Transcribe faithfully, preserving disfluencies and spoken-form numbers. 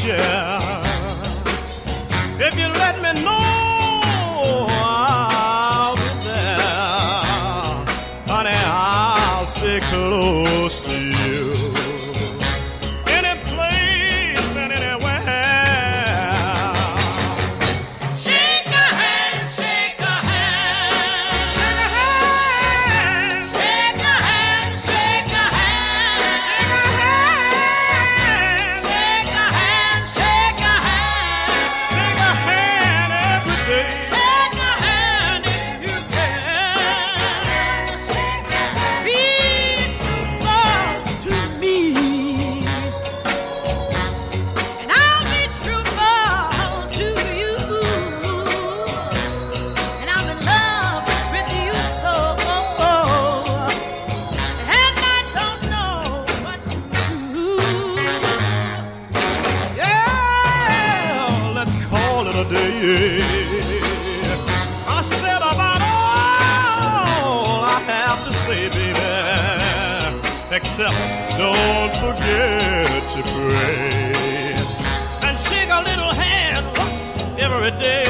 share. If you let me know, I'll be there. Honey, I'll stay close to you. Any place and anywhere. Shake a hand, shake a hand. Shake a hand, shake a hand. Shake a hand, shake a hand. Shake a hand every day. Shake a hand if you can. Be truthful to me, and I'll be truthful to you. And I'm in love with you so, and I don't know what to do. Yeah, let's call it a day. I said about all I have to say, baby. Except don't forget to pray and shake a little hand once every day.